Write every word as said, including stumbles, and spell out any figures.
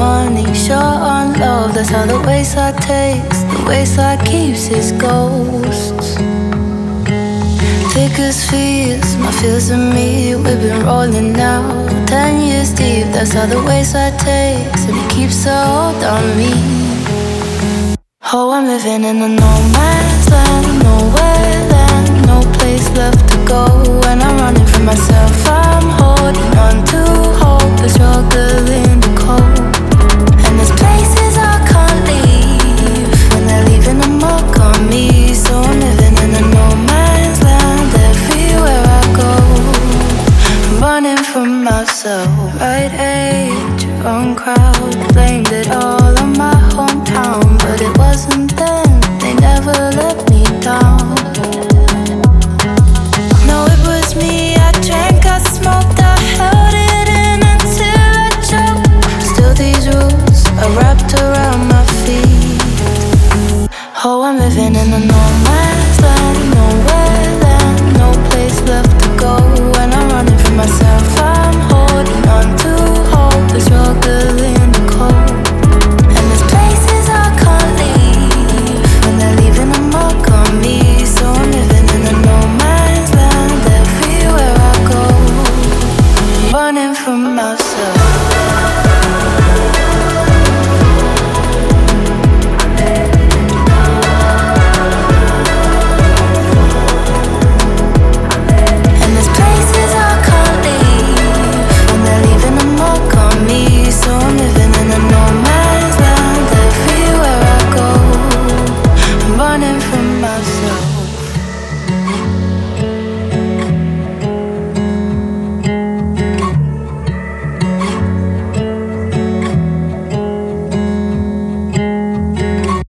money, short on love. That's how the wayside takes, the wayside keeps its ghosts. Thick as fears, my fears and me, we've been rolling now ten years deep. That's how the wayside takes, and it keeps a hold on me. Oh, I'm living in a no man's land, nowhere land, no place left to go. And I'm running from myself, I'm holding on to hope, the struggle in the cold. And there's places I can't leave, and they're leaving a mark on me. So I'm living in a no man's land, everywhere I go, I'm running from myself. Right age, wrong crowd, blamed it all